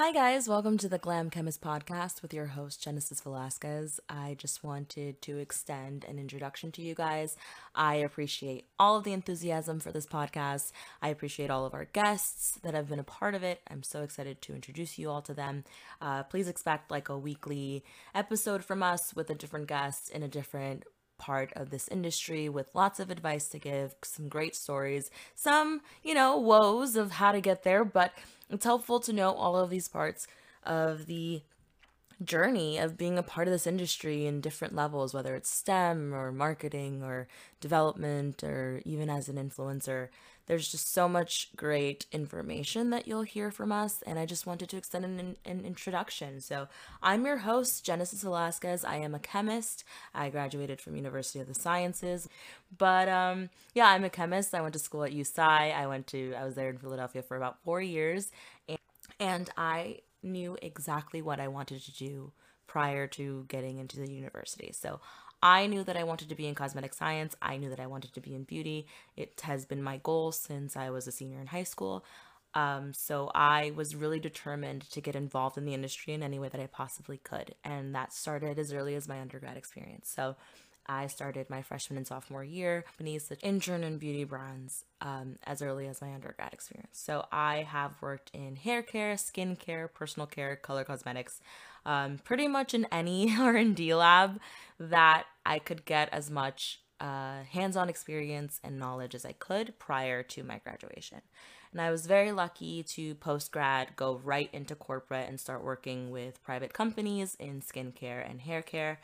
Hi, guys. Welcome to the Glam Chemist podcast with your host, Genesis Velasquez. I just wanted to extend an introduction to you guys. I appreciate all of the enthusiasm for this podcast. I appreciate all of our guests that have been a part of it. I'm so excited to introduce you all to them. Please expect like a weekly episode from us with a different guest in a different part of this industry with lots of advice to give, some great stories, some, woes of how to get there, but it's helpful to know all of these parts of the journey of being a part of this industry in different levels, whether it's STEM or marketing or development or even as an influencer. There's just so much great information that you'll hear from us, and I just wanted to extend an introduction. So, I'm your host, Genesis Velasquez. I am a chemist. I graduated from University of the Sciences, but yeah, I'm a chemist. I went to school at USci. I was there in Philadelphia for about 4 years, and I knew exactly what I wanted to do prior to getting into the university. So I knew that I wanted to be in cosmetic science. I knew that I wanted to be in beauty. It has been my goal since I was a senior in high school. So I was really determined to get involved in the industry in any way that I possibly could. And that started as early as my undergrad experience. So I started my freshman and sophomore year companies such intern and beauty brands as early as my undergrad experience. So I have worked in hair care, skin care, personal care, color cosmetics, pretty much in any R&D lab that I could get as much hands-on experience and knowledge as I could prior to my graduation. And I was very lucky to post grad go right into corporate and start working with private companies in skincare and hair care.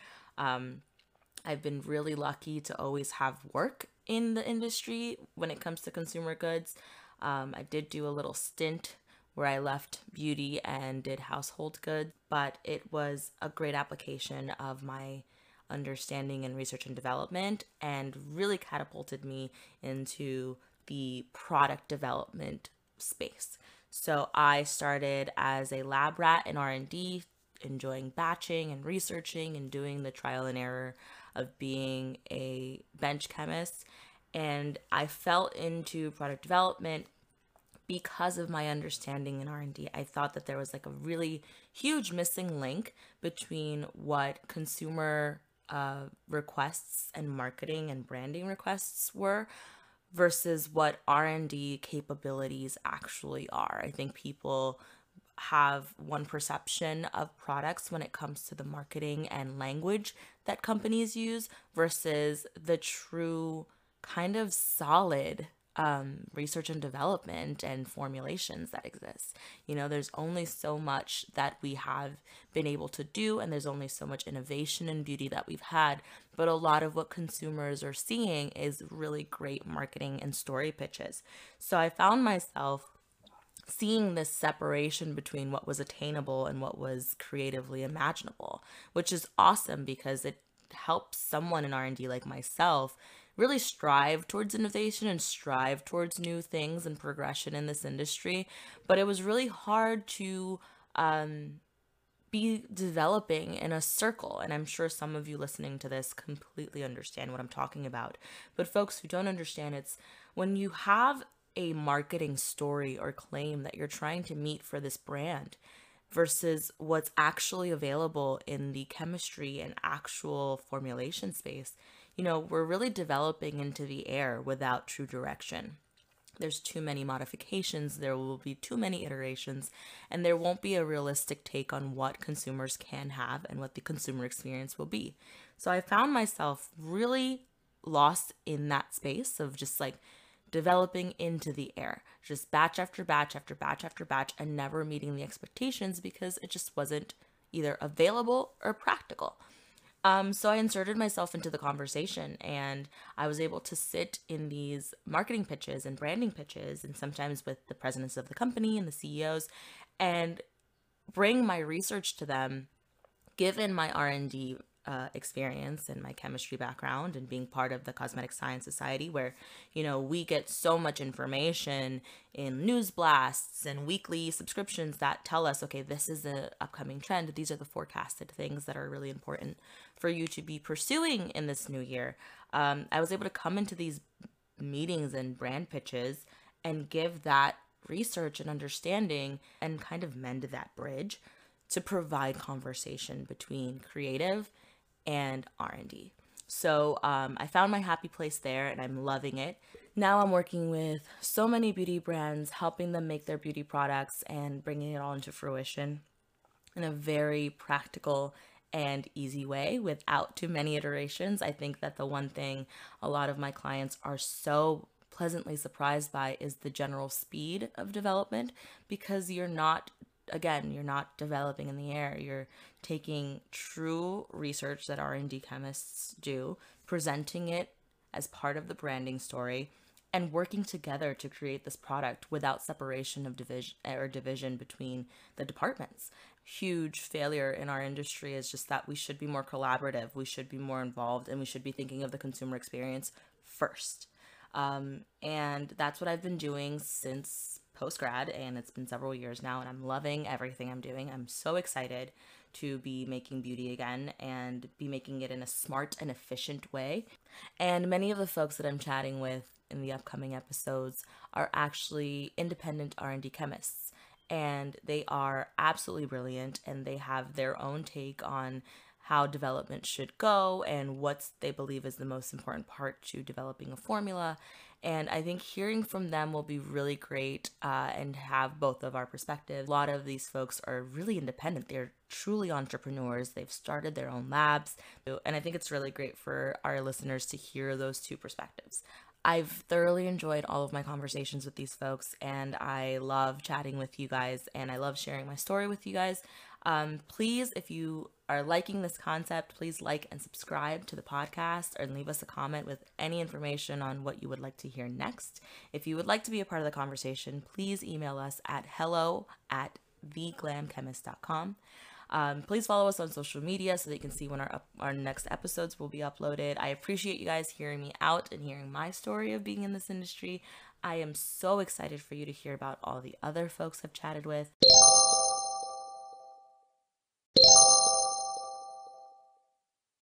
I've been really lucky to always have work in the industry when it comes to consumer goods. I did do a little stint where I left beauty and did household goods, but it was a great application of my understanding and research and development and really catapulted me into the product development space. So I started as a lab rat in R&D, enjoying batching and researching and doing the trial and error of being a bench chemist. And I fell into product development because of my understanding in R&D. I thought that there was like a really huge missing link between what consumer requests and marketing and branding requests were versus what R&D capabilities actually are. I think people have one perception of products when it comes to the marketing and language that companies use versus the true kind of solid research and development and formulations that exist. There's only so much that we have been able to do, and there's only so much innovation in beauty that we've had. But a lot of what consumers are seeing is really great marketing and story pitches. So I found myself seeing this separation between what was attainable and what was creatively imaginable, which is awesome because it helps someone in R&D like myself really strive towards innovation and strive towards new things and progression in this industry. But it was really hard to be developing in a circle. And I'm sure some of you listening to this completely understand what I'm talking about. But folks who don't understand, it's when you have a marketing story or claim that you're trying to meet for this brand versus what's actually available in the chemistry and actual formulation space, we're really developing into the air without true direction. There's too many modifications, there will be too many iterations, and there won't be a realistic take on what consumers can have and what the consumer experience will be. So I found myself really lost in that space of just like developing into the air, just batch after batch after batch after batch, and never meeting the expectations because it just wasn't either available or practical. So I inserted myself into the conversation, and I was able to sit in these marketing pitches and branding pitches, and sometimes with the presidents of the company and the CEOs, and bring my research to them, given my R&D experience and my chemistry background and being part of the Cosmetic Science Society, where we get so much information in news blasts and weekly subscriptions that tell us, okay, this is the upcoming trend, these are the forecasted things that are really important for you to be pursuing in this new year. I was able to come into these meetings and brand pitches and give that research and understanding and kind of mend that bridge to provide conversation between creative and R&D. So I found my happy place there and I'm loving it. Now I'm working with so many beauty brands, helping them make their beauty products and bringing it all into fruition in a very practical and easy way without too many iterations. I think that the one thing a lot of my clients are so pleasantly surprised by is the general speed of development, because you're not, again, you're not developing in the air. You're taking true research that R&D chemists do, presenting it as part of the branding story, and working together to create this product without separation of division between the departments. Huge failure in our industry is just that we should be more collaborative, we should be more involved, and we should be thinking of the consumer experience first. And that's what I've been doing since post grad, and it's been several years now, and I'm loving everything I'm doing. I'm so excited to be making beauty again and be making it in a smart and efficient way. And many of the folks that I'm chatting with in the upcoming episodes are actually independent R&D chemists, and they are absolutely brilliant, and they have their own take on how development should go and what they believe is the most important part to developing a formula. And I think hearing from them will be really great, and have both of our perspectives. A lot of these folks are really independent. They're truly entrepreneurs. They've started their own labs. And I think it's really great for our listeners to hear those two perspectives. I've thoroughly enjoyed all of my conversations with these folks, and I love chatting with you guys, and I love sharing my story with you guys. Please, if you are liking this concept, please like and subscribe to the podcast, or leave us a comment with any information on what you would like to hear next. If you would like to be a part of the conversation, please email us at hello@theglamchemist.com. Please follow us on social media so that you can see when our next episodes will be uploaded. I appreciate you guys hearing me out and hearing my story of being in this industry. I am so excited for you to hear about all the other folks I've chatted with.